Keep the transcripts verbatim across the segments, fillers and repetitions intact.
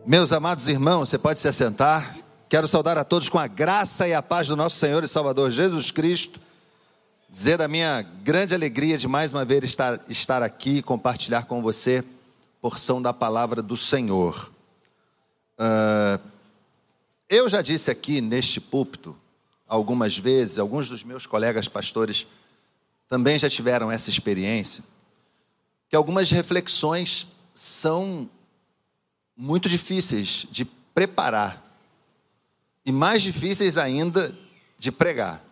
Meus amados irmãos, você pode se assentar. Quero saudar a todos com a graça e a paz do nosso Senhor e Salvador Jesus Cristo. Dizer da minha grande alegria de mais uma vez estar, estar aqui e compartilhar com você porção da palavra do Senhor. Uh, eu já disse aqui neste púlpito algumas vezes, alguns dos meus colegas pastores também já tiveram essa experiência, que algumas reflexões são muito difíceis de preparar e mais difíceis ainda de pregar.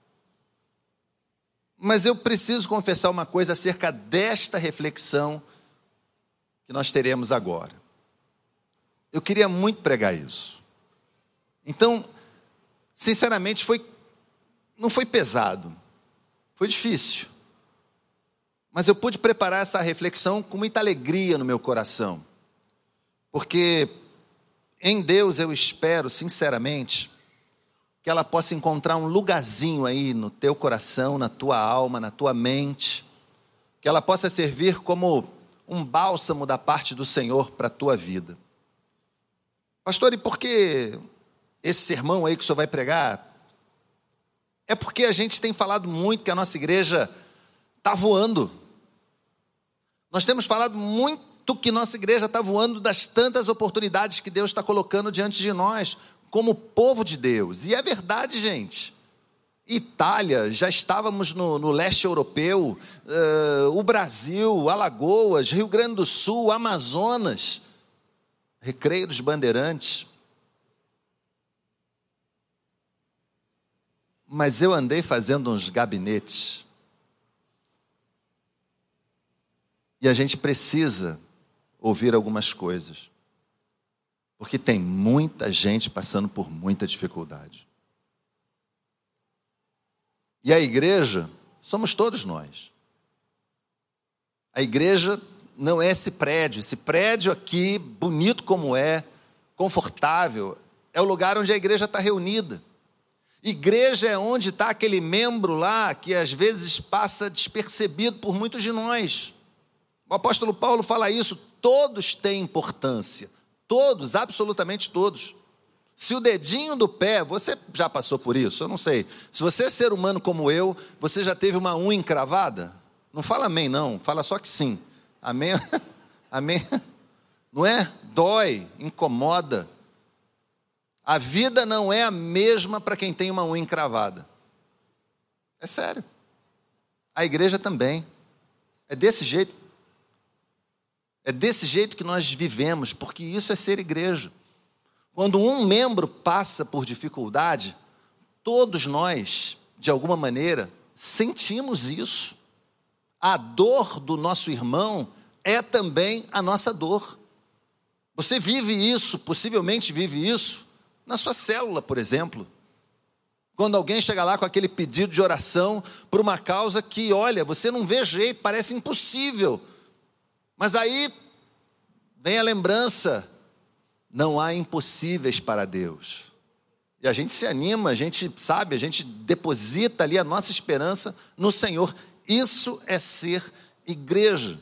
Mas eu preciso confessar uma coisa acerca desta reflexão que nós teremos agora. Eu queria muito pregar isso. Então, sinceramente, foi, não foi pesado, foi difícil. Mas eu pude preparar essa reflexão com muita alegria no meu coração. Porque em Deus eu espero, sinceramente, que ela possa encontrar um lugarzinho aí no teu coração, na tua alma, na tua mente, que ela possa servir como um bálsamo da parte do Senhor para a tua vida. Pastor, e por que esse sermão aí que o senhor vai pregar? É porque a gente tem falado muito que a nossa igreja está voando. Nós temos falado muito que nossa igreja está voando das tantas oportunidades que Deus está colocando diante de nós, como povo de Deus. E é verdade, gente. Itália, já estávamos no, no leste europeu, uh, o Brasil, Alagoas, Rio Grande do Sul, Amazonas, Recreio dos Bandeirantes. Mas eu andei fazendo uns gabinetes. E a gente precisa ouvir algumas coisas. Porque tem muita gente passando por muita dificuldade. E a igreja somos todos nós. A igreja não é esse prédio. Esse prédio aqui, bonito como é, confortável, é o lugar onde a igreja está reunida. Igreja é onde está aquele membro lá que às vezes passa despercebido por muitos de nós. O apóstolo Paulo fala isso, todos têm importância. Todos, absolutamente todos. Se o dedinho do pé, você já passou por isso? Eu não sei. Se você é ser humano como eu, você já teve uma unha encravada? Não fala amém não, fala só que sim. Amém? Amém? Não é? Dói, incomoda. A vida não é a mesma para quem tem uma unha encravada. É sério. A igreja também. É desse jeito. É desse jeito que nós vivemos, porque isso é ser igreja. Quando um membro passa por dificuldade, todos nós, de alguma maneira, sentimos isso. A dor do nosso irmão é também a nossa dor. Você vive isso, possivelmente vive isso, na sua célula, por exemplo. Quando alguém chega lá com aquele pedido de oração por uma causa que, olha, você não vê jeito, parece impossível. Mas aí vem a lembrança, não há impossíveis para Deus. E a gente se anima, a gente sabe, a gente deposita ali a nossa esperança no Senhor. Isso é ser igreja.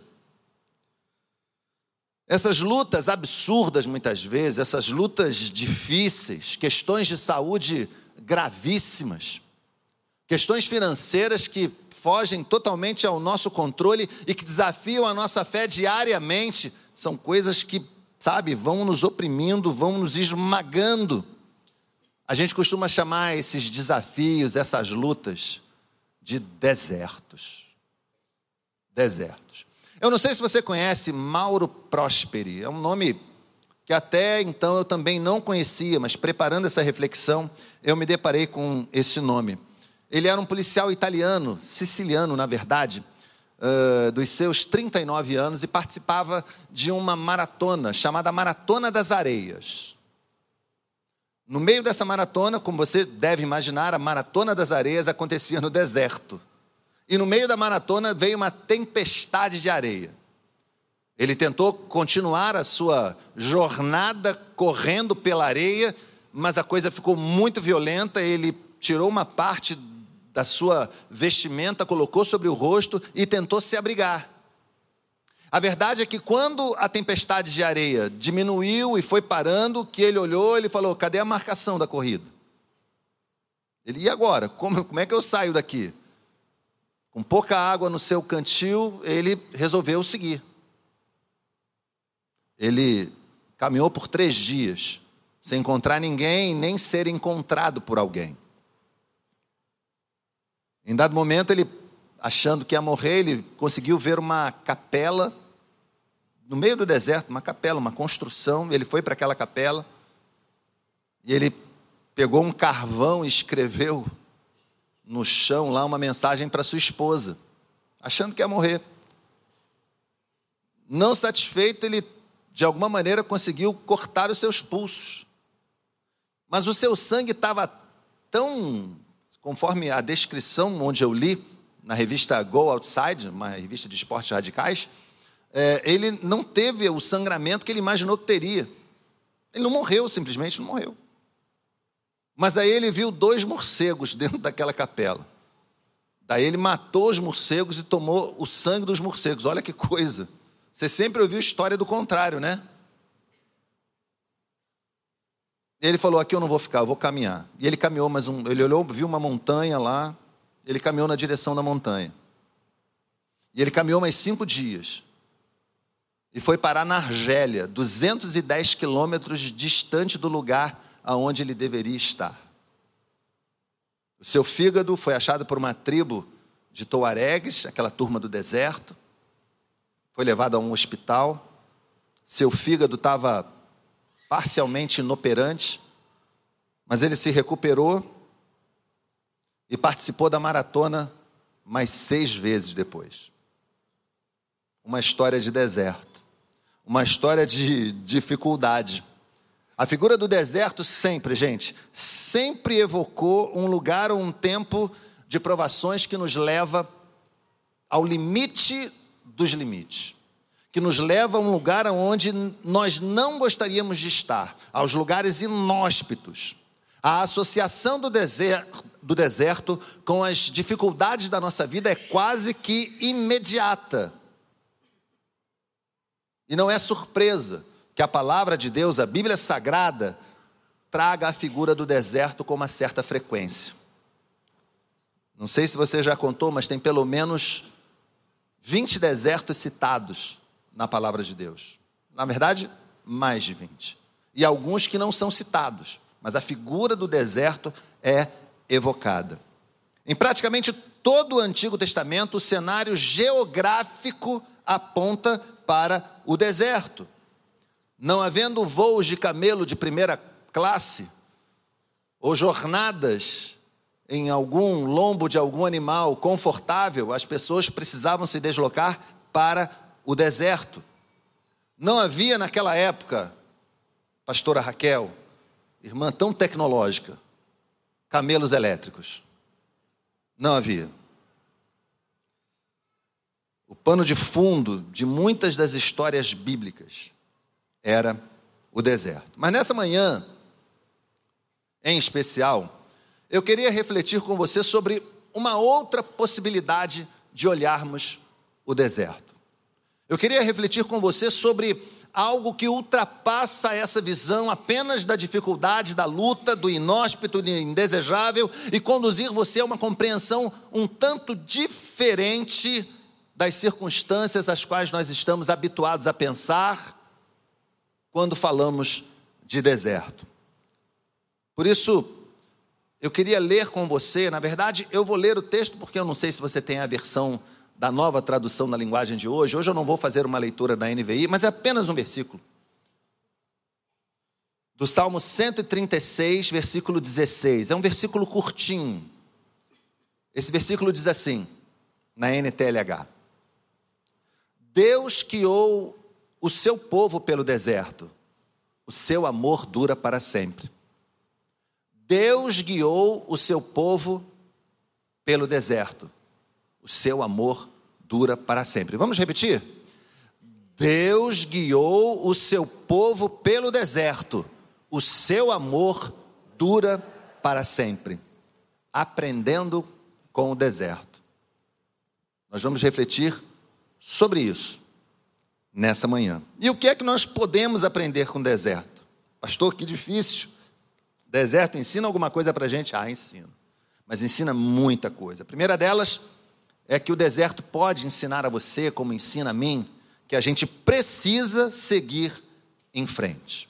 Essas lutas absurdas muitas vezes, essas lutas difíceis, questões de saúde gravíssimas, questões financeiras que fogem totalmente ao nosso controle e que desafiam a nossa fé diariamente, são coisas que, sabe, vão nos oprimindo, vão nos esmagando. A gente costuma chamar esses desafios, essas lutas, de desertos. Desertos. Eu não sei se você conhece Mauro Prosperi, é um nome que até então eu também não conhecia, mas preparando essa reflexão, eu me deparei com esse nome. Ele era um policial italiano, siciliano, na verdade, uh, dos seus trinta e nove anos, e participava de uma maratona, chamada Maratona das Areias. No meio dessa maratona, como você deve imaginar, a Maratona das Areias acontecia no deserto. E no meio da maratona veio uma tempestade de areia. Ele tentou continuar a sua jornada correndo pela areia, mas a coisa ficou muito violenta, ele tirou uma parte da sua vestimenta, colocou sobre o rosto e tentou se abrigar. A verdade é que quando a tempestade de areia diminuiu e foi parando, que ele olhou, ele falou, cadê a marcação da corrida? Ele, e agora? Como, como é que eu saio daqui? Com pouca água no seu cantil, ele resolveu seguir. Ele caminhou por três dias, sem encontrar ninguém, nem ser encontrado por alguém. Em dado momento, ele, achando que ia morrer, ele conseguiu ver uma capela, no meio do deserto, uma capela, uma construção. Ele foi para aquela capela, e ele pegou um carvão e escreveu no chão lá uma mensagem para sua esposa, achando que ia morrer. Não satisfeito, ele de alguma maneira conseguiu cortar os seus pulsos. Mas o seu sangue estava tão, conforme a descrição onde eu li, na revista Go Outside, uma revista de esportes radicais, é, ele não teve o sangramento que ele imaginou que teria. Ele não morreu, simplesmente não morreu. Mas aí ele viu dois morcegos dentro daquela capela. Daí ele matou os morcegos e tomou o sangue dos morcegos. Olha que coisa. Você sempre ouviu história do contrário, né? Ele falou, aqui eu não vou ficar, eu vou caminhar. E ele caminhou, mas um, ele olhou, viu uma montanha lá, ele caminhou na direção da montanha. E ele caminhou mais cinco dias. E foi parar na Argélia, duzentos e dez quilômetros distante do lugar aonde ele deveria estar. O seu fígado foi achado por uma tribo de Tuaregues, aquela turma do deserto. Foi levado a um hospital. Seu fígado estava parcialmente inoperante, mas ele se recuperou e participou da maratona mais seis vezes depois. Uma história de deserto, uma história de dificuldade. A figura do deserto sempre, gente, sempre evocou um lugar ou um tempo de provações que nos leva ao limite dos limites, que nos leva a um lugar onde nós não gostaríamos de estar, aos lugares inóspitos. A associação do deserto, do deserto com as dificuldades da nossa vida é quase que imediata. E não é surpresa que a palavra de Deus, a Bíblia Sagrada, traga a figura do deserto com uma certa frequência. Não sei se você já contou, mas tem pelo menos vinte desertos citados na palavra de Deus. Na verdade, mais de vinte. E alguns que não são citados, mas a figura do deserto é evocada. Em praticamente todo o Antigo Testamento, o cenário geográfico aponta para o deserto. Não havendo voos de camelo de primeira classe, ou jornadas em algum lombo de algum animal confortável, as pessoas precisavam se deslocar para o deserto. Não havia naquela época, pastora Raquel, irmã tão tecnológica, camelos elétricos. Não havia. O pano de fundo de muitas das histórias bíblicas era o deserto. Mas nessa manhã, em especial, eu queria refletir com você sobre uma outra possibilidade de olharmos o deserto. Eu queria refletir com você sobre algo que ultrapassa essa visão apenas da dificuldade, da luta, do inóspito, do indesejável, e conduzir você a uma compreensão um tanto diferente das circunstâncias às quais nós estamos habituados a pensar quando falamos de deserto. Por isso, eu queria ler com você, na verdade, eu vou ler o texto, porque eu não sei se você tem a versão da nova tradução na linguagem de hoje. Hoje eu não vou fazer uma leitura da N V I, mas é apenas um versículo. Do Salmo cento e trinta e seis, versículo dezesseis. É um versículo curtinho. Esse versículo diz assim, na N T L H. Deus guiou o seu povo pelo deserto, o seu amor dura para sempre. Deus guiou o seu povo pelo deserto, o seu amor dura para sempre. Vamos repetir? Deus guiou o seu povo pelo deserto, o seu amor dura para sempre. Aprendendo com o deserto. Nós vamos refletir sobre isso. nessa manhã. E o que é que nós podemos aprender com o deserto? Pastor, que difícil. Deserto ensina alguma coisa para a gente? Ah, ensina. Mas ensina muita coisa. A primeira delas é que o deserto pode ensinar a você, como ensina a mim, que a gente precisa seguir em frente.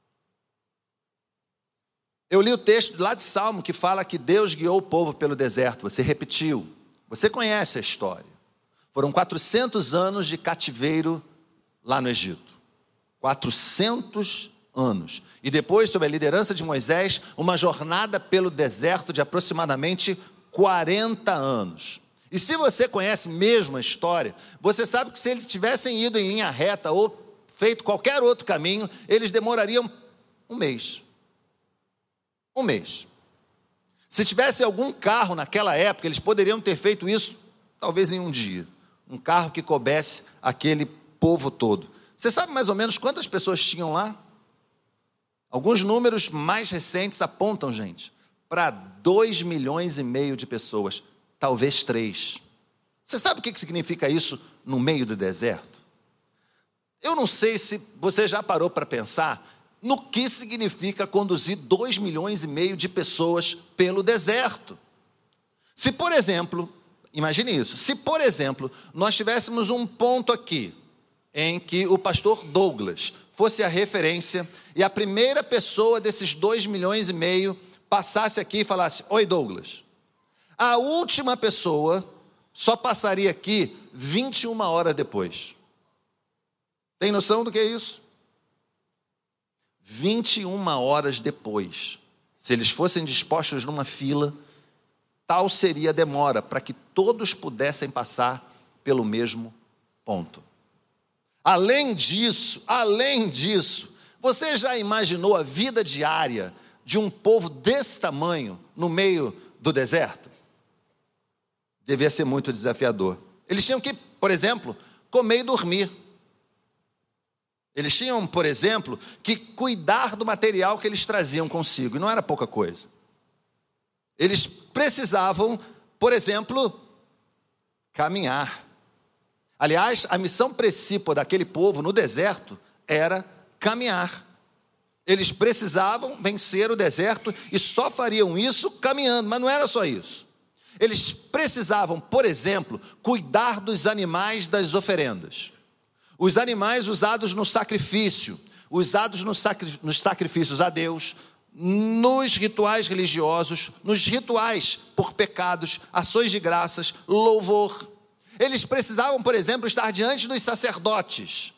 Eu li o texto lá de Salmo que fala que Deus guiou o povo pelo deserto. Você repetiu. Você conhece a história. Foram quatrocentos anos de cativeiro lá no Egito. quatrocentos anos. E depois, sob a liderança de Moisés, uma jornada pelo deserto de aproximadamente quarenta anos. E se você conhece mesmo a história, você sabe que se eles tivessem ido em linha reta ou feito qualquer outro caminho, eles demorariam um mês. Um mês. Se tivesse algum carro naquela época, eles poderiam ter feito isso talvez em um dia. Um carro que coubesse aquele povo todo. Você sabe mais ou menos quantas pessoas tinham lá? Alguns números mais recentes apontam, gente, para dois milhões e meio de pessoas. Talvez três. Você sabe o que significa isso no meio do deserto? Eu não sei se você já parou para pensar no que significa conduzir dois milhões e meio de pessoas pelo deserto. Se, por exemplo, imagine isso, se, por exemplo, nós tivéssemos um ponto aqui, em que o pastor Douglas fosse a referência, e a primeira pessoa desses dois milhões e meio passasse aqui e falasse, oi Douglas. A última pessoa só passaria aqui vinte e uma horas depois. Tem noção do que é isso? vinte e uma horas depois, se eles fossem dispostos numa fila, tal seria a demora para que todos pudessem passar pelo mesmo ponto. Além disso, além disso, você já imaginou a vida diária de um povo desse tamanho no meio do deserto? Devia ser muito desafiador. Eles tinham que, por exemplo, comer e dormir. Eles tinham, por exemplo, que cuidar do material que eles traziam consigo, e não era pouca coisa. Eles precisavam, por exemplo, caminhar. Aliás, a missão principal daquele povo no deserto era caminhar. Eles precisavam vencer o deserto e só fariam isso caminhando, mas não era só isso. Eles precisavam, por exemplo, cuidar dos animais das oferendas. Os animais usados no sacrifício, usados nos sacrifícios a Deus, nos rituais religiosos, nos rituais por pecados, ações de graças, louvor. Eles precisavam, por exemplo, estar diante dos sacerdotes.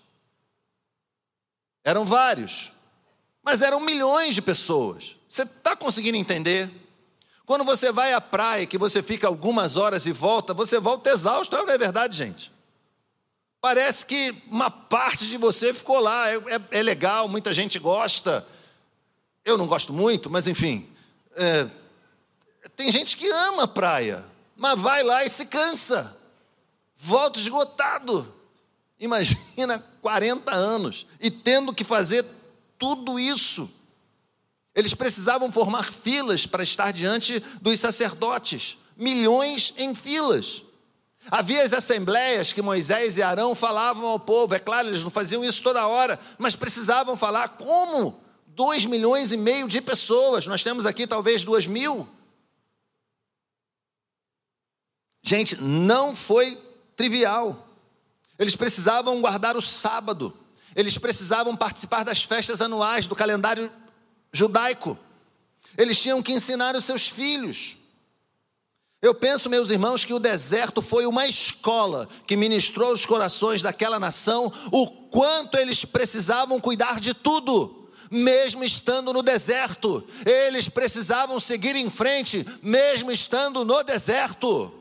Eram vários, mas eram milhões de pessoas. Você está conseguindo entender? Quando você vai à praia, que você fica algumas horas e volta, você volta exausto, não é verdade, gente? Parece que uma parte de você ficou lá, é, é, é legal, muita gente gosta. Eu não gosto muito, mas enfim. É, tem gente que ama a praia, mas vai lá e se cansa. Volta esgotado. Imagina quarenta anos e tendo que fazer tudo isso. Eles precisavam formar filas para estar diante dos sacerdotes. Milhões em filas. Havia as assembleias que Moisés e Arão falavam ao povo. É claro, eles não faziam isso toda hora, mas precisavam falar. Como? Dois milhões e meio de pessoas. Nós temos aqui talvez duas mil. Gente, não foi trivial. Eles precisavam guardar o sábado. Eles precisavam participar das festas anuais do calendário judaico. Eles tinham que ensinar os seus filhos. Eu penso, meus irmãos, que o deserto foi uma escola que ministrou os corações daquela nação o quanto eles precisavam cuidar de tudo, mesmo estando no deserto. Eles precisavam seguir em frente, mesmo estando no deserto.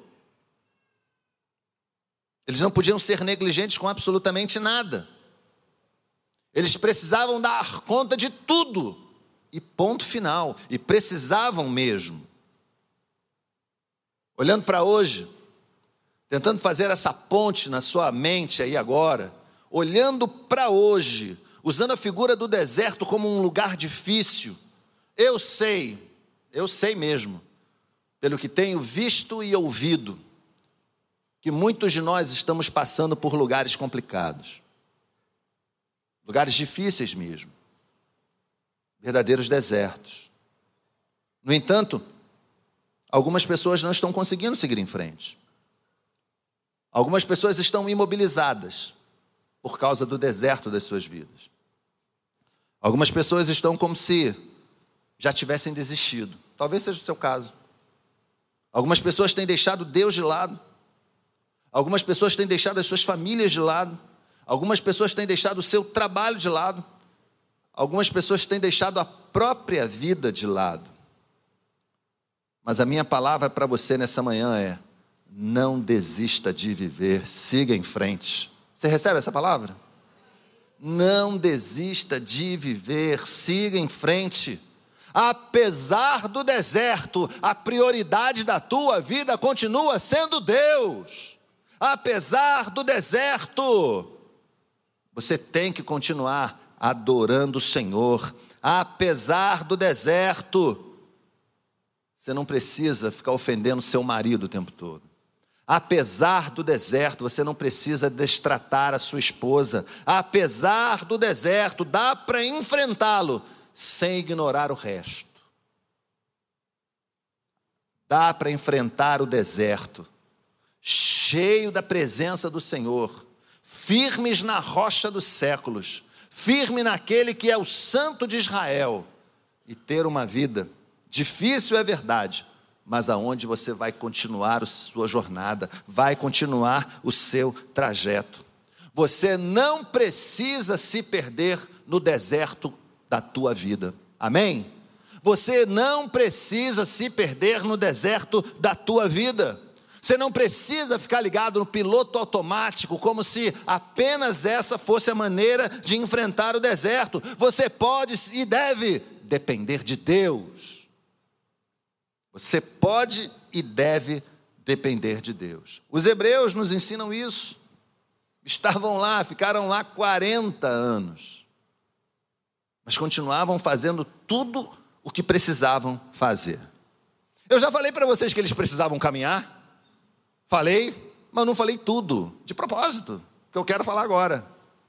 Eles não podiam ser negligentes com absolutamente nada. Eles precisavam dar conta de tudo. E ponto final. E precisavam mesmo. Olhando para hoje, tentando fazer essa ponte na sua mente aí agora, olhando para hoje, usando a figura do deserto como um lugar difícil, eu sei, eu sei mesmo, pelo que tenho visto e ouvido, que muitos de nós estamos passando por lugares complicados. lugares difíceis mesmo, verdadeiros desertos. No entanto, algumas pessoas não estão conseguindo seguir em frente. Algumas pessoas estão imobilizadas por causa do deserto das suas vidas. Algumas pessoas estão como se já tivessem desistido. Talvez seja o seu caso. Algumas pessoas têm deixado Deus de lado. Algumas pessoas têm deixado as suas famílias de lado. Algumas pessoas têm deixado o seu trabalho de lado. Algumas pessoas têm deixado a própria vida de lado. Mas a minha palavra para você nessa manhã é: não desista de viver, siga em frente. Você recebe essa palavra? Não desista de viver, siga em frente. Apesar do deserto, a prioridade da tua vida continua sendo Deus. Apesar do deserto, você tem que continuar adorando o Senhor. Apesar do deserto, você não precisa ficar ofendendo seu marido o tempo todo. Apesar do deserto, você não precisa destratar a sua esposa. Apesar do deserto, dá para enfrentá-lo sem ignorar o resto. Dá para enfrentar o deserto, cheio da presença do Senhor, firmes na rocha dos séculos, firme naquele que é o Santo de Israel, e ter uma vida difícil, é verdade, mas aonde você vai continuar a sua jornada, vai continuar o seu trajeto. Você não precisa se perder no deserto da tua vida. Amém? Você não precisa se perder no deserto da tua vida. Você não precisa ficar ligado no piloto automático, como se apenas essa fosse a maneira de enfrentar o deserto. Você pode e deve depender de Deus. Você pode e deve depender de Deus. Os hebreus nos ensinam isso. Estavam lá, ficaram lá quarenta anos. Mas continuavam fazendo tudo o que precisavam fazer. Eu já falei para vocês que eles precisavam caminhar. Falei, mas não falei tudo. De propósito, que eu quero falar agora.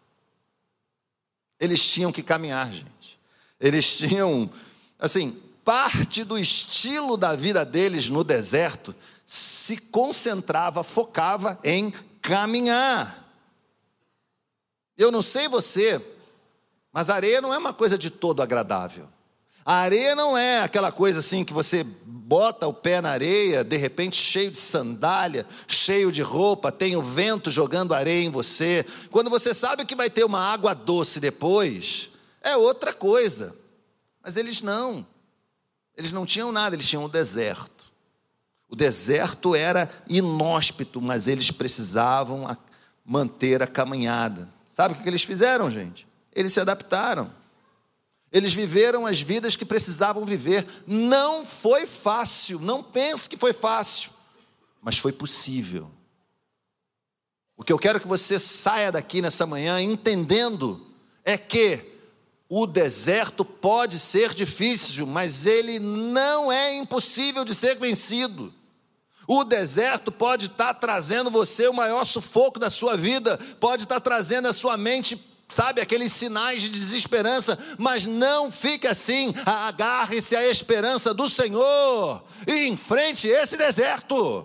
Eles tinham que caminhar, gente. Eles tinham, assim... parte do estilo da vida deles no deserto se concentrava, focava em caminhar. Eu não sei você, mas a areia não é uma coisa de todo agradável. A areia não é aquela coisa assim que você bota o pé na areia, de repente cheio de sandália, cheio de roupa, tem o vento jogando areia em você. Quando você sabe que vai ter uma água doce depois, é outra coisa. Mas eles não. Eles não tinham nada, eles tinham o deserto. O deserto era inóspito, mas eles precisavam manter a caminhada. Sabe o que eles fizeram, gente? Eles se adaptaram. Eles viveram as vidas que precisavam viver. Não foi fácil, não pense que foi fácil, mas foi possível. O que eu quero que você saia daqui nessa manhã entendendo é que o deserto pode ser difícil, mas ele não é impossível de ser vencido. O deserto pode estar trazendo você o maior sufoco da sua vida, pode estar trazendo à sua mente, sabe, aqueles sinais de desesperança, mas não fique assim, agarre-se à esperança do Senhor e enfrente esse deserto.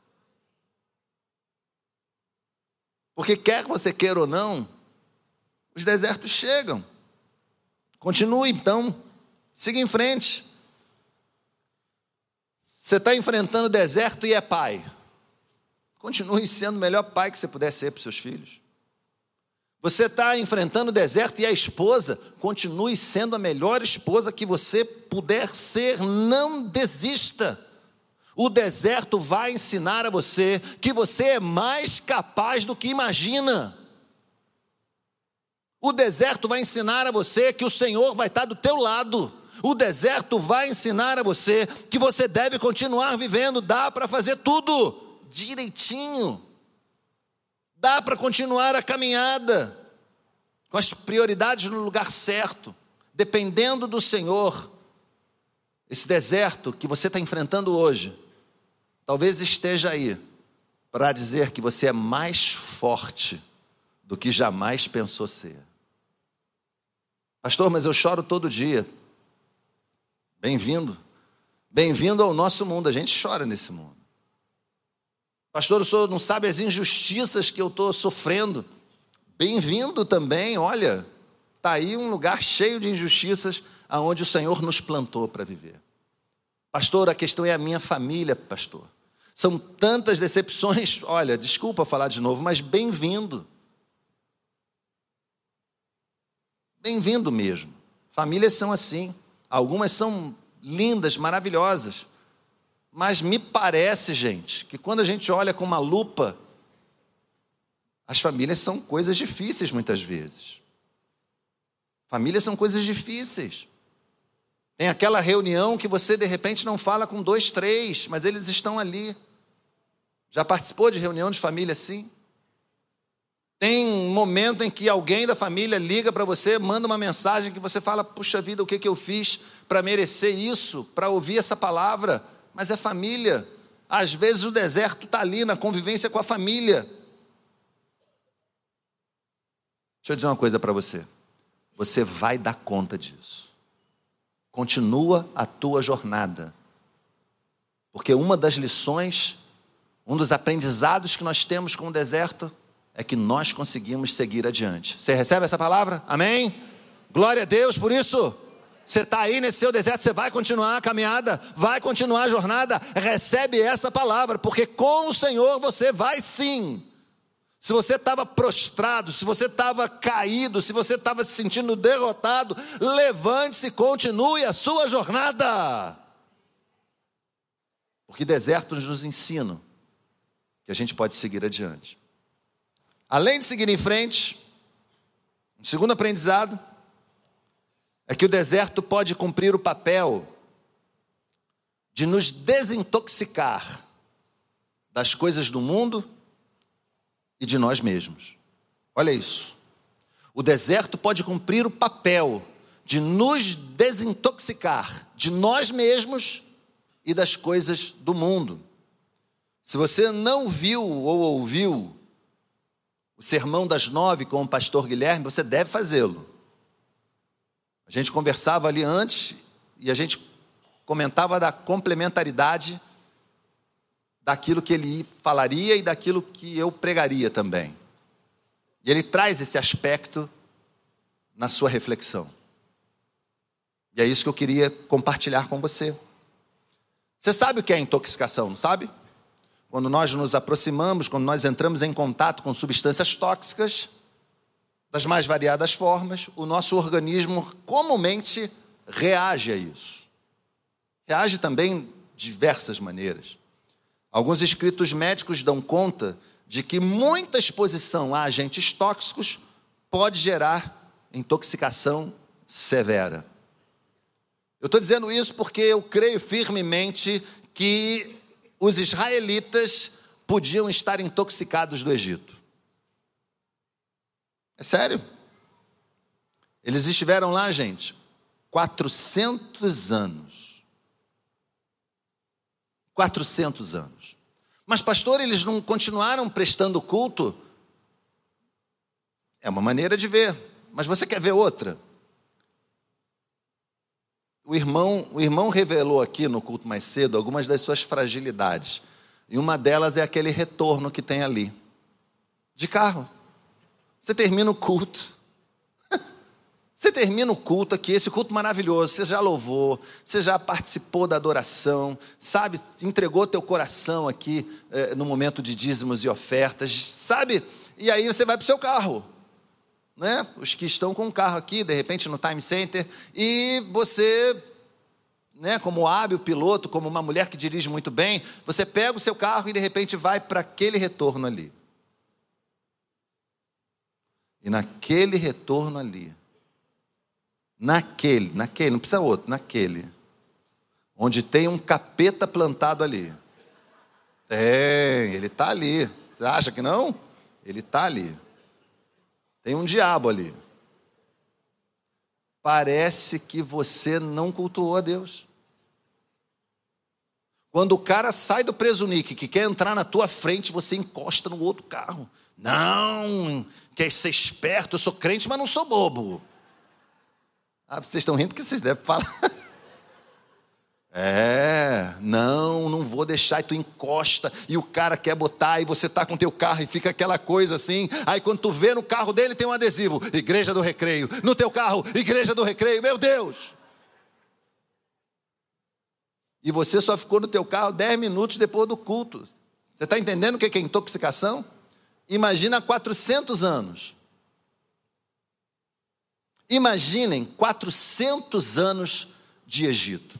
Porque quer você queira ou não, os desertos chegam. Continue então, siga em frente. Você está enfrentando o deserto e é pai. Continue sendo o melhor pai que você puder ser para os seus filhos. Você está enfrentando o deserto e é esposa. Continue sendo a melhor esposa que você puder ser. Não desista. O deserto vai ensinar a você que você é mais capaz do que imagina. O deserto vai ensinar a você que o Senhor vai estar do teu lado. O deserto vai ensinar a você que você deve continuar vivendo. Dá para fazer tudo direitinho. Dá para continuar a caminhada com as prioridades no lugar certo, dependendo do Senhor. Esse deserto que você está enfrentando hoje, talvez esteja aí para dizer que você é mais forte do que jamais pensou ser. Pastor, mas eu choro todo dia. Bem-vindo. Bem-vindo ao nosso mundo. A gente chora nesse mundo. Pastor, o senhor não sabe as injustiças que eu estou sofrendo. Bem-vindo também, olha. Está aí um lugar cheio de injustiças aonde o Senhor nos plantou para viver. Pastor, a questão é a minha família, pastor. São tantas decepções. Olha, desculpa falar de novo, mas bem-vindo. Bem-vindo mesmo. Famílias são assim. Algumas são lindas, maravilhosas. Mas me parece, gente, que quando a gente olha com uma lupa, as famílias são coisas difíceis muitas vezes. Famílias são coisas difíceis. Tem aquela reunião que você de repente não fala com dois, três, mas eles estão ali. Já participou de reunião de família assim? Tem um momento em que alguém da família liga para você, manda uma mensagem que você fala, puxa vida, o que, que eu fiz para merecer isso, para ouvir essa palavra? Mas é família. Às vezes o deserto está ali na convivência com a família. Deixa eu dizer uma coisa para você. Você vai dar conta disso. Continua a tua jornada. Porque uma das lições, um dos aprendizados que nós temos com o deserto é que nós conseguimos seguir adiante. Você recebe essa palavra? Amém? Glória a Deus por isso. Você está aí nesse seu deserto, você vai continuar a caminhada, vai continuar a jornada. Recebe essa palavra, porque com o Senhor você vai sim. Se você estava prostrado, se você estava caído, se você estava se sentindo derrotado, levante-se e continue a sua jornada. Porque desertos nos ensinam que a gente pode seguir adiante. Além de seguir em frente, um segundo aprendizado é que o deserto pode cumprir o papel de nos desintoxicar das coisas do mundo e de nós mesmos. Olha isso. O deserto pode cumprir o papel de nos desintoxicar de nós mesmos e das coisas do mundo. Se você não viu ou ouviu o Sermão das Nove com o pastor Guilherme, você deve fazê-lo. A gente conversava ali antes e a gente comentava da complementaridade daquilo que ele falaria e daquilo que eu pregaria também. E ele traz esse aspecto na sua reflexão. E é isso que eu queria compartilhar com você. Você sabe o que é intoxicação, não sabe? Quando nós nos aproximamos, quando nós entramos em contato com substâncias tóxicas, das mais variadas formas, o nosso organismo comumente reage a isso. Reage também de diversas maneiras. Alguns escritos médicos dão conta de que muita exposição a agentes tóxicos pode gerar intoxicação severa. Eu estou dizendo isso porque eu creio firmemente que os israelitas podiam estar intoxicados do Egito. É sério. Eles estiveram lá, gente, quatrocentos anos. quatrocentos anos. Mas, pastor, eles não continuaram prestando culto? É uma maneira de ver. Mas você quer ver outra? O irmão, o irmão revelou aqui no culto mais cedo algumas das suas fragilidades. E uma delas é aquele retorno que tem ali. De carro. Você termina o culto. Você termina o culto aqui, esse culto maravilhoso. Você já louvou, você já participou da adoração, sabe? Entregou teu coração aqui eh, no momento de dízimos e ofertas, sabe? E aí você vai para o seu carro. Né? Os que estão com o carro aqui, de repente no Time Center, e você, né, como hábil piloto, como uma mulher que dirige muito bem, você pega o seu carro e de repente vai para aquele retorno ali. E naquele retorno ali, naquele, naquele, não precisa outro, naquele, onde tem um capeta plantado ali. Tem, ele está ali. Você acha que não? Ele está ali. Tem um diabo ali. Parece que você não cultuou a Deus. Quando o cara sai do presunique, que quer entrar na tua frente, você encosta no outro carro. Não, quer ser esperto, eu sou crente, mas não sou bobo. Ah, vocês estão rindo porque vocês devem falar. É, não, não vou deixar, e tu encosta, e o cara quer botar, e você tá com teu carro, e fica aquela coisa assim, aí quando tu vê no carro dele tem um adesivo, Igreja do Recreio, no teu carro, Igreja do Recreio, meu Deus! E você só ficou no teu carro dez minutos depois do culto. Você está entendendo o que é intoxicação? Imagina quatrocentos anos. Imaginem quatrocentos anos de Egito.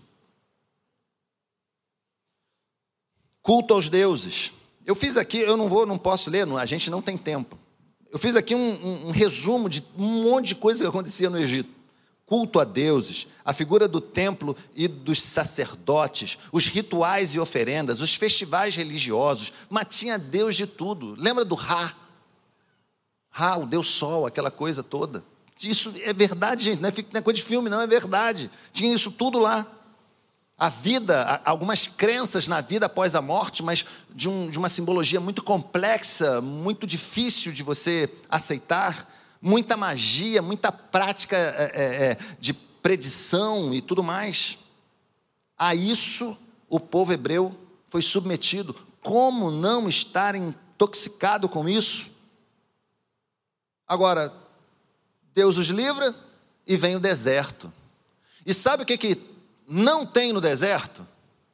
Culto aos deuses. Eu fiz aqui, eu não vou, não posso ler, a gente não tem tempo. Eu fiz aqui um, um, um resumo de um monte de coisa que acontecia no Egito. Culto a deuses, a figura do templo e dos sacerdotes, os rituais e oferendas, os festivais religiosos, mas tinha Deus de tudo. Lembra do Ra? Ra, o Deus Sol, aquela coisa toda. Isso é verdade, gente, não é, não é coisa de filme, não, é verdade. Tinha isso tudo lá. A vida, algumas crenças na vida após a morte, mas de, um, de uma simbologia muito complexa, muito difícil de você aceitar, muita magia, muita prática é, é, de predição e tudo mais. A isso o povo hebreu foi submetido. Como não estar intoxicado com isso? Agora, Deus os livra e vem o deserto. E sabe o que que não tem no deserto?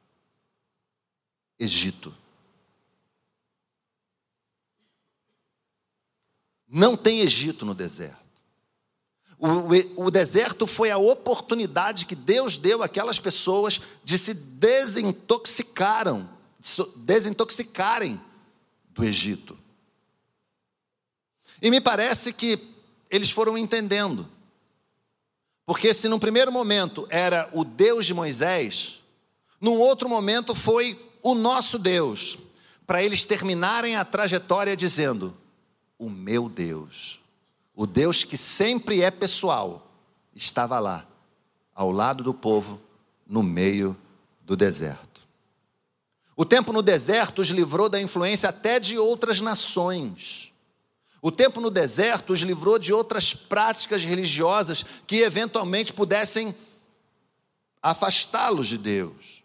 Egito. Não tem Egito no deserto. O, o, o deserto foi a oportunidade que Deus deu àquelas pessoas de se desintoxicaram, desintoxicarem do Egito. E me parece que eles foram entendendo. Porque se num primeiro momento era o Deus de Moisés, num outro momento foi o nosso Deus, para eles terminarem a trajetória dizendo: o meu Deus, o Deus que sempre é pessoal, estava lá, ao lado do povo, no meio do deserto. O tempo no deserto os livrou da influência até de outras nações. O tempo no deserto os livrou de outras práticas religiosas que eventualmente pudessem afastá-los de Deus.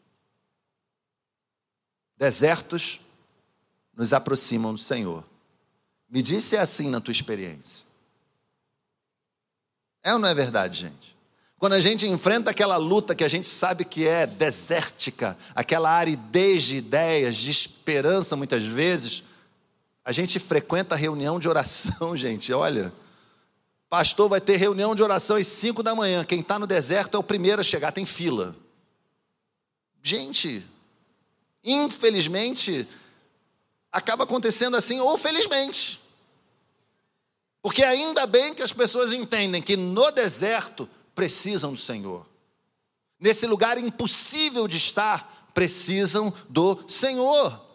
Desertos nos aproximam do Senhor. Me diz se é assim na tua experiência. É ou não é verdade, gente? Quando a gente enfrenta aquela luta que a gente sabe que é desértica, aquela aridez de ideias, de esperança muitas vezes, a gente frequenta a reunião de oração, gente, olha, pastor vai ter reunião de oração às cinco da manhã, quem está no deserto é o primeiro a chegar, tem fila. Gente, infelizmente, acaba acontecendo assim, ou felizmente. Porque ainda bem que as pessoas entendem que no deserto precisam do Senhor. Nesse lugar impossível de estar, precisam do Senhor.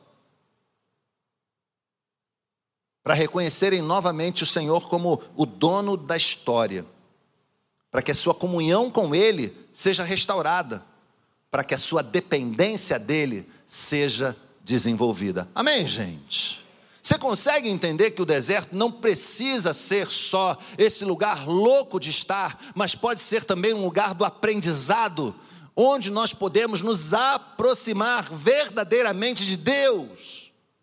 Para reconhecerem novamente o Senhor como o dono da história, para que a sua comunhão com Ele seja restaurada, para que a sua dependência dEle seja desenvolvida. Amém, gente? Você consegue entender que o deserto não precisa ser só esse lugar louco de estar, mas pode ser também um lugar do aprendizado, onde nós podemos nos aproximar verdadeiramente de Deus.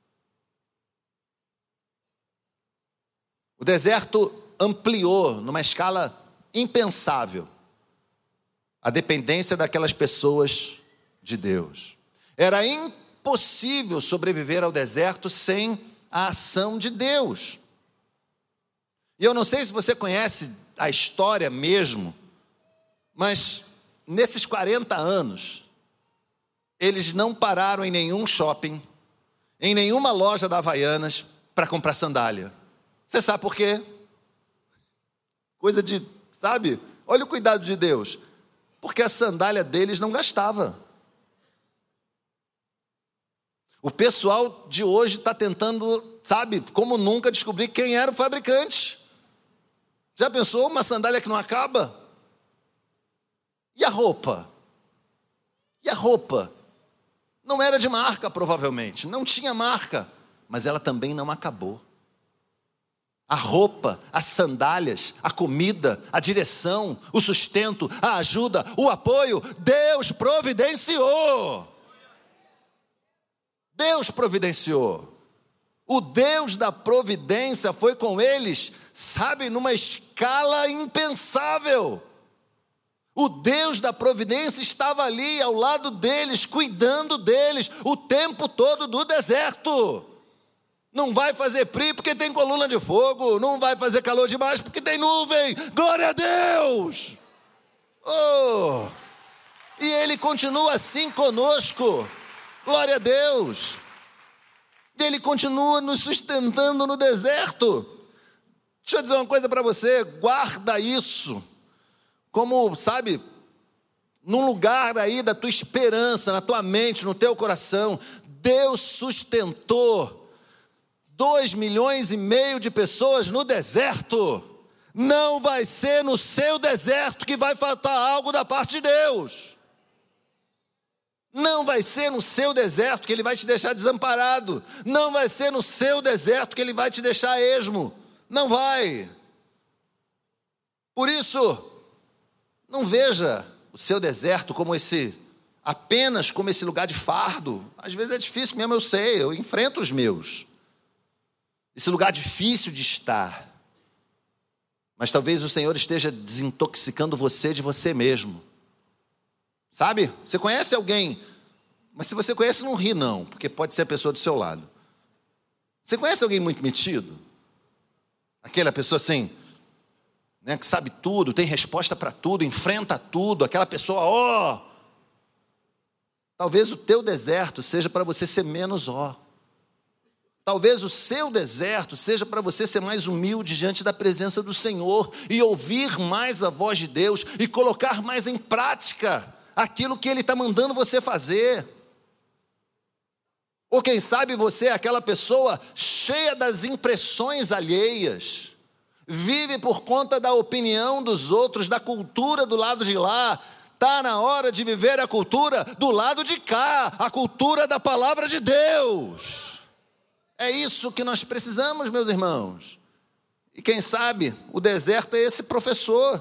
O deserto ampliou, numa escala impensável, a dependência daquelas pessoas de Deus. Era impossível sobreviver ao deserto sem a ação de Deus. E eu não sei se você conhece a história mesmo, mas nesses quarenta anos, eles não pararam em nenhum shopping, em nenhuma loja da Havaianas para comprar sandália. Você sabe por quê? Coisa de, sabe? Olha o cuidado de Deus. Porque a sandália deles não gastava. O pessoal de hoje está tentando, sabe, como nunca, descobrir quem era o fabricante. Já pensou uma sandália que não acaba? E a roupa? E a roupa? Não era de marca, provavelmente. Não tinha marca. Mas ela também não acabou. a roupa, as sandálias, a comida, a direção, o sustento, a ajuda, o apoio. Deus providenciou. Deus providenciou. O Deus da providência foi com eles, sabe, numa escala impensável. O Deus da providência estava ali ao lado deles, cuidando deles o tempo todo do deserto. Não vai fazer frio porque tem coluna de fogo, não vai fazer calor demais porque tem nuvem. Glória a Deus! Oh! E Ele continua assim conosco. Glória a Deus! Ele continua nos sustentando no deserto. Deixa eu dizer uma coisa para você, guarda isso como, sabe, num lugar aí da tua esperança, na tua mente, no teu coração. Deus sustentou dois milhões e meio de pessoas no deserto. Não vai ser no seu deserto que vai faltar algo da parte de Deus. Não vai ser no seu deserto que Ele vai te deixar desamparado. Não vai ser no seu deserto que Ele vai te deixar a esmo. Não vai. Por isso, não veja o seu deserto como esse, apenas como esse lugar de fardo. Às vezes é difícil mesmo, eu sei, eu enfrento os meus. Esse lugar difícil de estar. Mas talvez o Senhor esteja desintoxicando você de você mesmo. Sabe? Você conhece alguém, mas se você conhece, não ri não, porque pode ser a pessoa do seu lado. Você conhece alguém muito metido? Aquela pessoa assim, né, que sabe tudo, tem resposta para tudo, enfrenta tudo, aquela pessoa, ó. Talvez o teu deserto seja para você ser menos ó. Talvez o seu deserto seja para você ser mais humilde diante da presença do Senhor e ouvir mais a voz de Deus e colocar mais em prática aquilo que Ele está mandando você fazer. Ou quem sabe você é aquela pessoa cheia das impressões alheias, vive por conta da opinião dos outros, da cultura do lado de lá. Está na hora de viver a cultura do lado de cá, a cultura da palavra de Deus. É isso que nós precisamos, meus irmãos. E quem sabe o deserto é esse professor.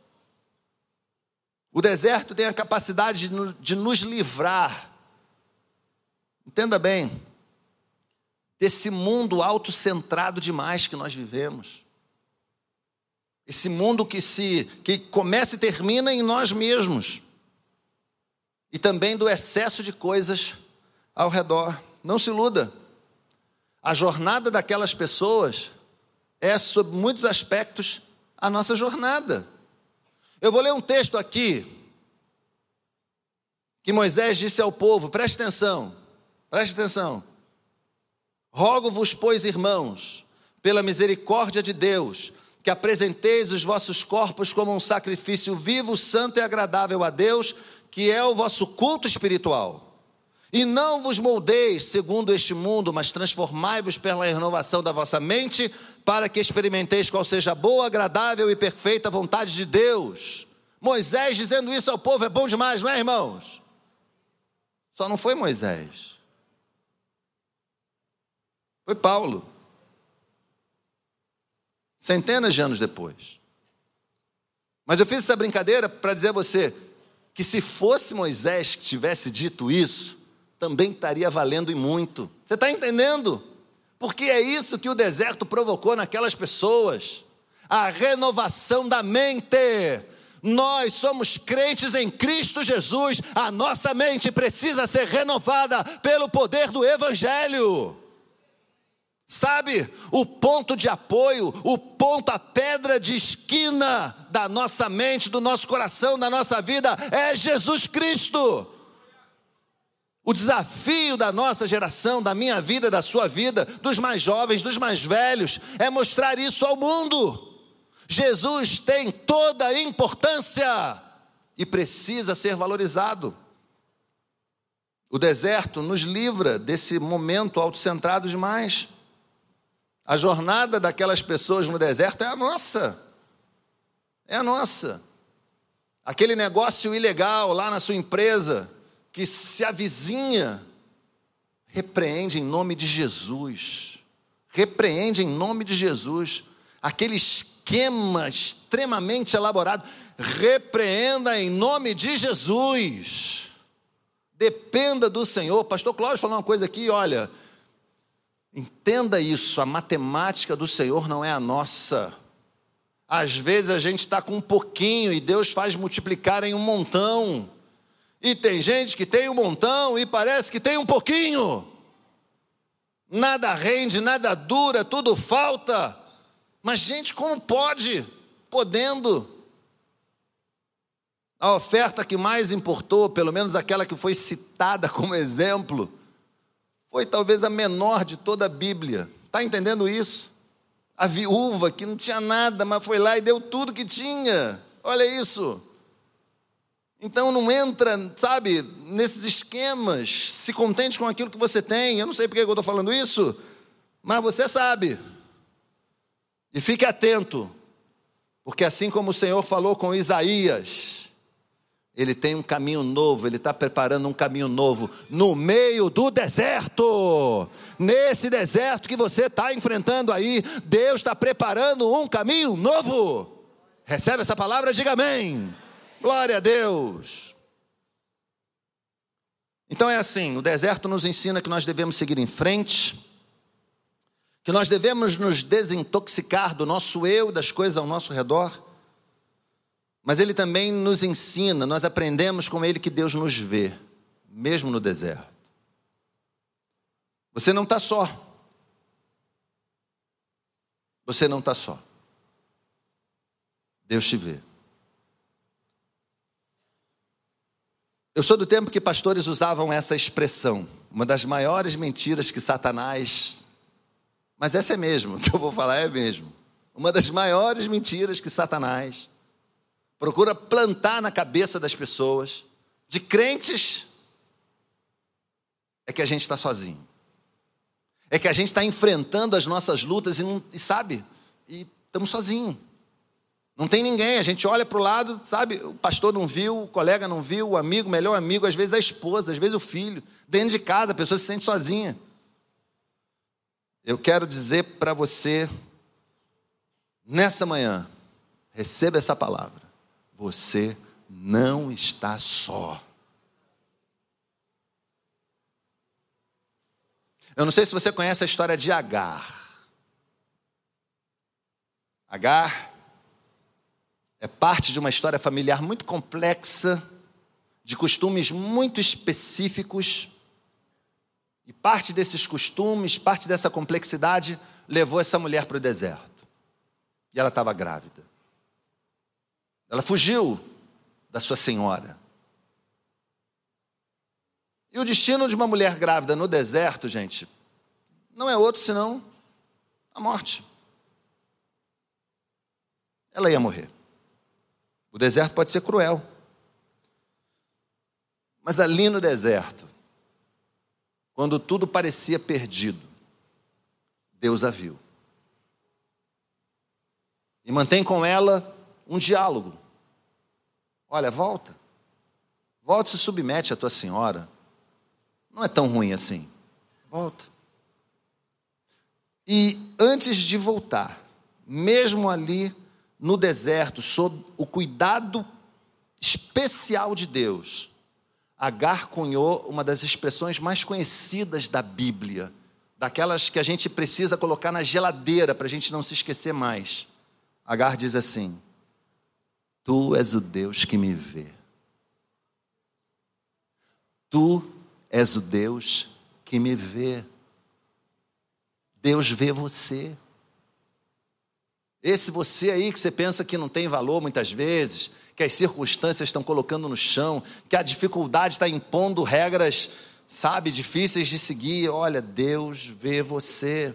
O deserto tem a capacidade de nos livrar, entenda bem, desse mundo autocentrado demais que nós vivemos. Esse mundo que, se, que começa e termina em nós mesmos. E também do excesso de coisas ao redor. Não se iluda. A jornada daquelas pessoas é, sob muitos aspectos, a nossa jornada. Eu vou ler um texto aqui, que Moisés disse ao povo, preste atenção, preste atenção. Rogo-vos, pois, irmãos, pela misericórdia de Deus, que apresenteis os vossos corpos como um sacrifício vivo, santo e agradável a Deus, que é o vosso culto espiritual. E não vos moldeis segundo este mundo, mas transformai-vos pela renovação da vossa mente, para que experimenteis qual seja a boa, agradável e perfeita vontade de Deus. Moisés dizendo isso ao povo é bom demais, não é, irmãos? Só não foi Moisés. Foi Paulo. Centenas de anos depois. Mas eu fiz essa brincadeira para dizer a você que se fosse Moisés que tivesse dito isso, também estaria valendo e muito. Você está entendendo? Porque é isso que o deserto provocou naquelas pessoas. A renovação da mente. Nós somos crentes em Cristo Jesus. A nossa mente precisa ser renovada pelo poder do Evangelho. Sabe, o ponto de apoio, o ponto, a pedra de esquina da nossa mente, do nosso coração, da nossa vida é Jesus Cristo. O desafio da nossa geração, da minha vida, da sua vida, dos mais jovens, dos mais velhos, é mostrar isso ao mundo. Jesus tem toda a importância e precisa ser valorizado. O deserto nos livra desse momento autocentrado demais. A jornada daquelas pessoas no deserto é a nossa. É a nossa. Aquele negócio ilegal lá na sua empresa, que se avizinha, repreende em nome de Jesus. Repreende em nome de Jesus. aquele esquema extremamente elaborado. Repreenda em nome de Jesus. Dependa do Senhor. Pastor Cláudio falou uma coisa aqui, olha, entenda isso, a matemática do Senhor não é a nossa. Às vezes a gente está com um pouquinho e Deus faz multiplicar em um montão. E tem gente que tem um montão e parece que tem um pouquinho. Nada rende, nada dura, tudo falta. Mas, gente, como pode? Podendo. A oferta que mais importou, pelo menos aquela que foi citada como exemplo, foi talvez a menor de toda a Bíblia. Está entendendo isso? A viúva que não tinha nada, mas foi lá e deu tudo que tinha. Olha isso. Então não entra, sabe, nesses esquemas. Se contente com aquilo que você tem. Eu não sei por que eu estou falando isso, mas você sabe. E fique atento, porque assim como o Senhor falou com Isaías, Ele tem um caminho novo, Ele está preparando um caminho novo no meio do deserto. Nesse deserto que você está enfrentando aí, Deus está preparando um caminho novo. Recebe essa palavra? Diga amém. Glória a Deus. Então é assim, o deserto nos ensina que nós devemos seguir em frente, que nós devemos nos desintoxicar do nosso eu, das coisas ao nosso redor. Mas ele também nos ensina, nós aprendemos com ele que Deus nos vê, mesmo no deserto. Você não está só. Você não está só. Deus te vê. Eu sou do tempo que pastores usavam essa expressão, uma das maiores mentiras que Satanás, mas essa é mesmo, o que eu vou falar é mesmo, uma das maiores mentiras que Satanás procura plantar na cabeça das pessoas, de crentes, é que a gente está sozinho. É que a gente está enfrentando as nossas lutas e, não, e sabe, e estamos sozinhos. Não tem ninguém, a gente olha para o lado, sabe, o pastor não viu, o colega não viu, o amigo, o melhor amigo, às vezes a esposa, às vezes o filho. Dentro de casa, a pessoa se sente sozinha. Eu quero dizer para você, nessa manhã, receba essa palavra. Você não está só. Eu não sei se você conhece a história de Agar. Agar é parte de uma história familiar muito complexa, de costumes muito específicos. E parte desses costumes, parte dessa complexidade, levou essa mulher para o deserto. E ela estava grávida. Ela fugiu da sua senhora. E o destino de uma mulher grávida no deserto, gente, não é outro senão a morte. Ela ia morrer. O deserto pode ser cruel. Mas ali no deserto, quando tudo parecia perdido, Deus a viu. E mantém com ela um diálogo. Olha, volta. Volta e se submete à tua senhora. Não é tão ruim assim. Volta. E antes de voltar, mesmo ali no deserto, sob o cuidado especial de Deus, Agar cunhou uma das expressões mais conhecidas da Bíblia, daquelas que a gente precisa colocar na geladeira para a gente não se esquecer mais. Agar diz assim: Tu és o Deus que me vê. Tu és o Deus que me vê. Deus vê você. Esse você aí que você pensa que não tem valor muitas vezes, que as circunstâncias estão colocando no chão, que a dificuldade está impondo regras, sabe, difíceis de seguir. Olha, Deus vê você.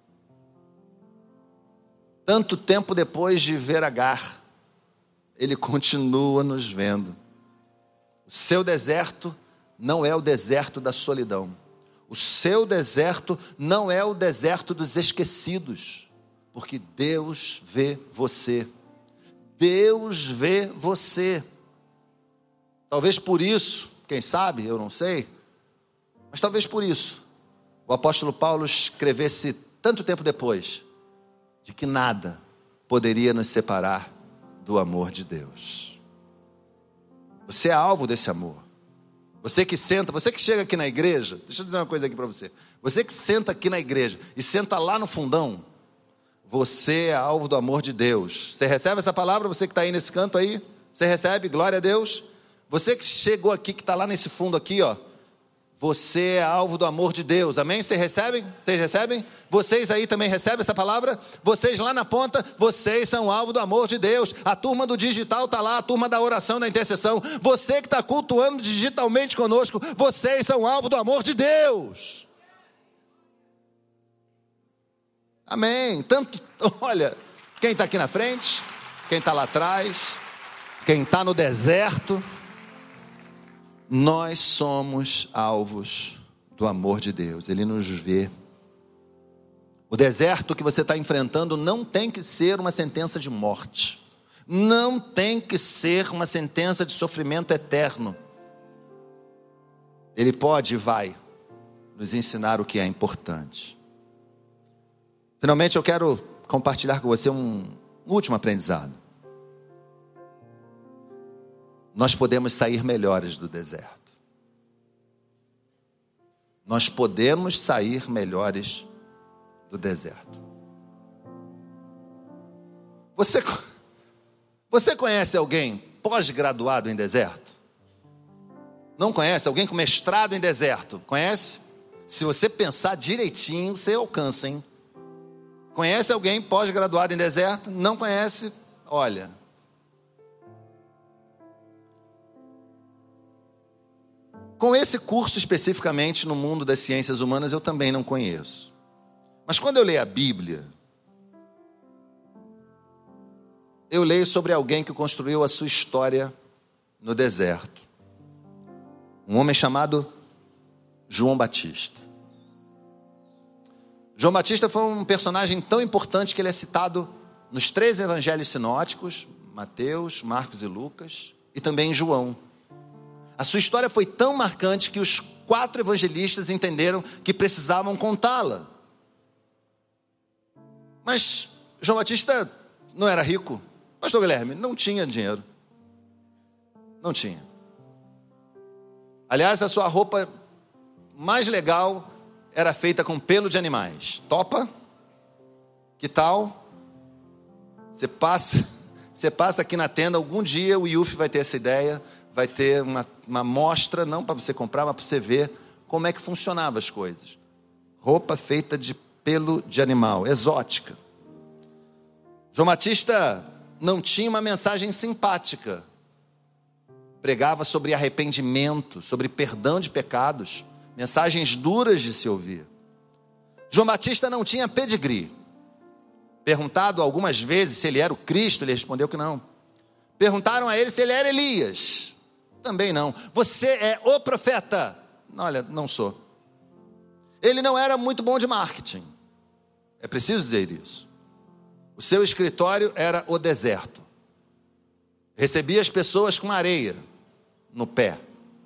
Tanto tempo depois de ver Agar, Ele continua nos vendo. O seu deserto não é o deserto da solidão. O seu deserto não é o deserto dos esquecidos. Porque Deus vê você. Deus vê você. Talvez por isso, quem sabe, eu não sei, mas talvez por isso, o apóstolo Paulo escrevesse tanto tempo depois, de que nada, poderia nos separar do amor de Deus. Você é alvo desse amor. Você que senta, você que chega aqui na igreja, deixa eu dizer uma coisa aqui para você. Você que senta aqui na igreja e senta lá no fundão, você é alvo do amor de Deus. Você recebe essa palavra, você que está aí nesse canto aí? Você recebe? Glória a Deus. Você que chegou aqui, que está lá nesse fundo aqui, ó. Você é alvo do amor de Deus, amém? Vocês recebem? Vocês recebem? Vocês aí também recebem essa palavra? Vocês lá na ponta, vocês são alvo do amor de Deus. A turma do digital está lá, a turma da oração, da intercessão. Você que está cultuando digitalmente conosco, vocês são alvo do amor de Deus. Amém. Tanto, olha, quem está aqui na frente, quem está lá atrás, quem está no deserto, nós somos alvos do amor de Deus. Ele nos vê. O deserto que você está enfrentando não tem que ser uma sentença de morte. Não tem que ser uma sentença de sofrimento eterno. Ele pode e vai nos ensinar o que é importante. Finalmente eu quero compartilhar com você um último aprendizado. Nós podemos sair melhores do deserto. Nós podemos sair melhores do deserto. Você, você conhece alguém pós-graduado em deserto? Não conhece? Alguém com mestrado em deserto? Conhece? Se você pensar direitinho, você alcança, hein? Conhece alguém pós-graduado em deserto? Não conhece? Olha... Com esse curso especificamente no mundo das ciências humanas eu também não conheço. Mas quando eu leio a Bíblia, eu leio sobre alguém que construiu a sua história no deserto. Um homem chamado João Batista. João Batista foi um personagem tão importante que ele é citado nos três evangelhos sinóticos, Mateus, Marcos e Lucas, e também em João. A sua história foi tão marcante que os quatro evangelistas entenderam que precisavam contá-la. Mas João Batista não era rico. Pastor Guilherme, não tinha dinheiro. Não tinha. Aliás, a sua roupa mais legal era feita com pelo de animais. Topa? Que tal? Você passa, você passa aqui na tenda, algum dia o Yuf vai ter essa ideia... Vai ter uma, uma mostra, não para você comprar, mas para você ver como é que funcionavam as coisas. Roupa feita de pelo de animal, exótica. João Batista não tinha uma mensagem simpática. Pregava sobre arrependimento, sobre perdão de pecados. Mensagens duras de se ouvir. João Batista não tinha pedigree. Perguntado algumas vezes se ele era o Cristo, ele respondeu que não. Perguntaram a ele se ele era Elias. Também não. Você é o profeta? Olha, não sou. Ele não era muito bom de marketing. É preciso dizer isso. O seu escritório era o deserto. Recebia as pessoas com areia no pé.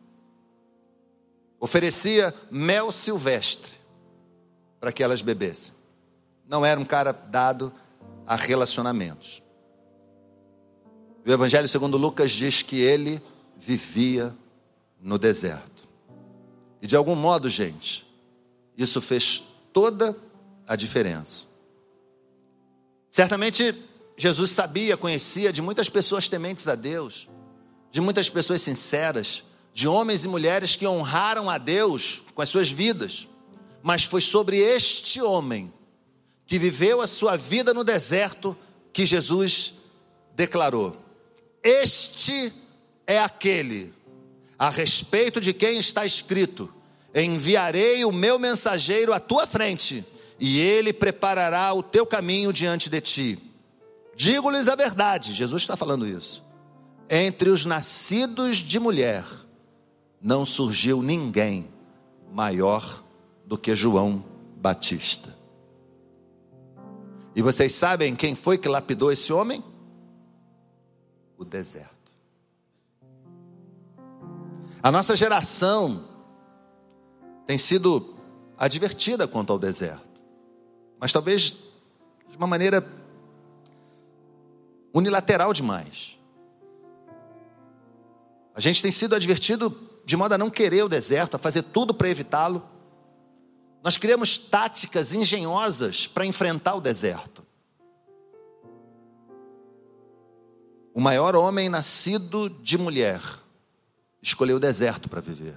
Oferecia mel silvestre para que elas bebessem. Não era um cara dado a relacionamentos. O Evangelho segundo Lucas diz que ele vivia no deserto. E de algum modo, gente, isso fez toda a diferença. Certamente, Jesus sabia, conhecia de muitas pessoas tementes a Deus, de muitas pessoas sinceras, de homens e mulheres que honraram a Deus com as suas vidas. Mas foi sobre este homem, que viveu a sua vida no deserto, que Jesus declarou: este é aquele a respeito de quem está escrito: enviarei o meu mensageiro à tua frente, e ele preparará o teu caminho diante de ti. Digo-lhes a verdade, Jesus está falando isso: entre os nascidos de mulher, não surgiu ninguém maior do que João Batista. E vocês sabem quem foi que lapidou esse homem? O deserto. A nossa geração tem sido advertida quanto ao deserto, mas talvez de uma maneira unilateral demais. A gente tem sido advertido de modo a não querer o deserto, a fazer tudo para evitá-lo. Nós criamos táticas engenhosas para enfrentar o deserto. O maior homem nascido de mulher escolheu o deserto para viver.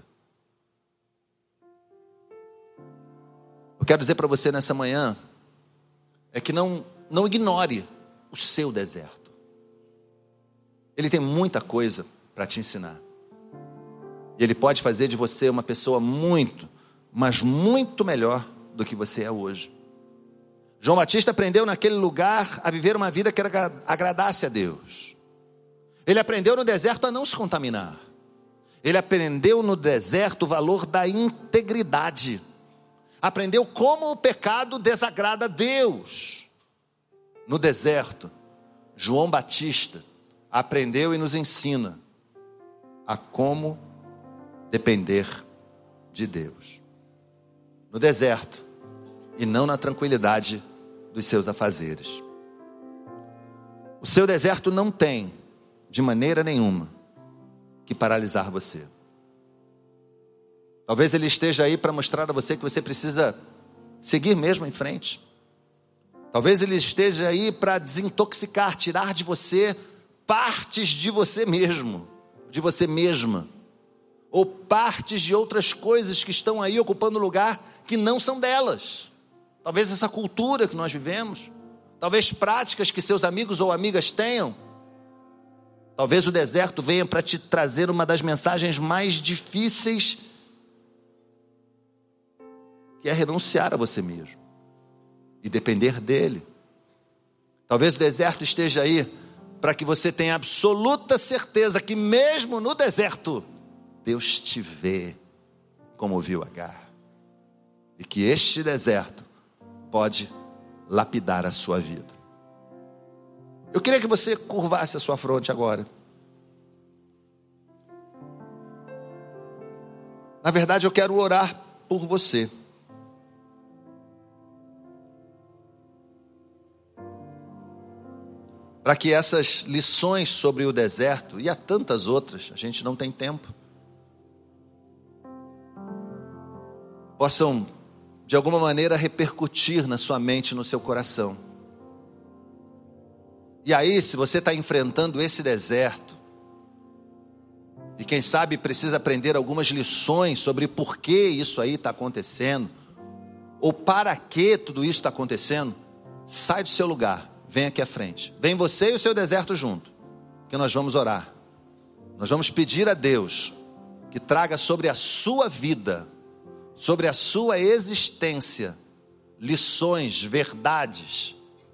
Eu quero dizer para você nessa manhã é que não, não ignore o seu deserto. Ele tem muita coisa para te ensinar. E ele pode fazer de você uma pessoa muito, mas muito melhor do que você é hoje. João Batista aprendeu naquele lugar a viver uma vida que agradasse a Deus. Ele aprendeu no deserto a não se contaminar. Ele aprendeu no deserto o valor da integridade. Aprendeu como o pecado desagrada a Deus. No deserto, João Batista aprendeu e nos ensina a como depender de Deus. No deserto e não na tranquilidade dos seus afazeres. O seu deserto não tem, de maneira nenhuma, que paralisar você. Talvez ele esteja aí para mostrar a você que você precisa seguir mesmo em frente. Talvez ele esteja aí para desintoxicar, tirar de você partes de você mesmo, de você mesma, ou partes de outras coisas que estão aí ocupando lugar que não são delas. Talvez essa cultura que nós vivemos, talvez práticas que seus amigos ou amigas tenham. Talvez o deserto venha para te trazer uma das mensagens mais difíceis, que é renunciar a você mesmo e depender dele. Talvez o deserto esteja aí para que você tenha absoluta certeza que mesmo no deserto, Deus te vê como viu Agar. E que este deserto pode lapidar a sua vida. Eu queria que você curvasse a sua fronte agora. Na verdade, eu quero orar por você. Para que essas lições sobre o deserto, e há tantas outras, a gente não tem tempo, possam, de alguma maneira, repercutir na sua mente e no seu coração. E aí, se você está enfrentando esse deserto, e quem sabe precisa aprender algumas lições sobre por que isso aí está acontecendo, ou para que tudo isso está acontecendo, sai do seu lugar, vem aqui à frente. Vem você e o seu deserto junto, que nós vamos orar. Nós vamos pedir a Deus que traga sobre a sua vida, sobre a sua existência, lições, verdades,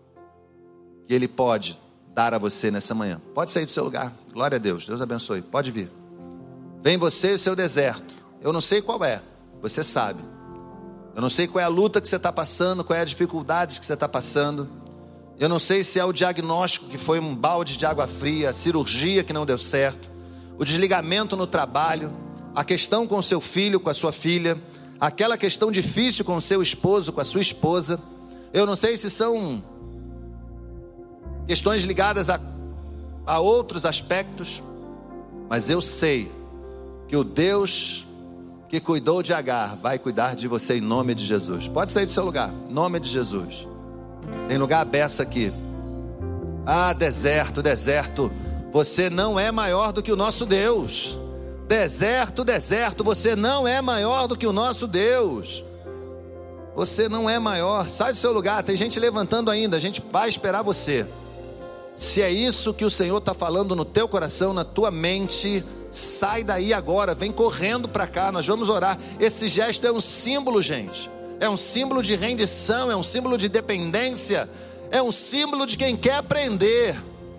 que Ele pode dar a você nessa manhã. Pode sair do seu lugar. Glória a Deus. Deus abençoe. Pode vir. Vem você e o seu deserto. Eu não sei qual é. Você sabe. Eu não sei qual é a luta que você está passando, qual é a dificuldade que você está passando. Eu não sei se é o diagnóstico que foi um balde de água fria, a cirurgia que não deu certo, o desligamento no trabalho, a questão com o seu filho, com a sua filha, aquela questão difícil com o seu esposo, com a sua esposa. Eu não sei se são questões ligadas a, a outros aspectos, mas eu sei que o Deus que cuidou de Agar vai cuidar de você em nome de Jesus. Pode sair do seu lugar, em nome de Jesus. Tem lugar aberto aqui. Ah, deserto, deserto, você não é maior do que o nosso Deus. Deserto, deserto, você não é maior do que o nosso Deus. Você não é maior. Sai do seu lugar, tem gente levantando ainda, a gente vai esperar você. Se é isso que o Senhor está falando no teu coração, na tua mente, sai daí agora, vem correndo para cá, nós vamos orar. Esse gesto é um símbolo, gente. É um símbolo de rendição, é um símbolo de dependência, é um símbolo de quem quer aprender.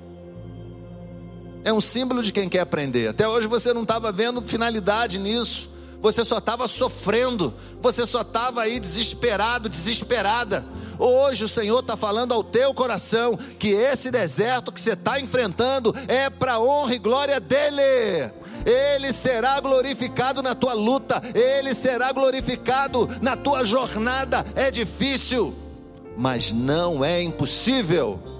É um símbolo de quem quer aprender. Até hoje você não estava vendo finalidade nisso. Você só estava sofrendo. Você só estava aí desesperado, desesperada. Hoje o Senhor está falando ao teu coração que esse deserto que você está enfrentando é para a honra e glória dEle. Ele será glorificado na tua luta. Ele será glorificado na tua jornada. É difícil, mas não é impossível.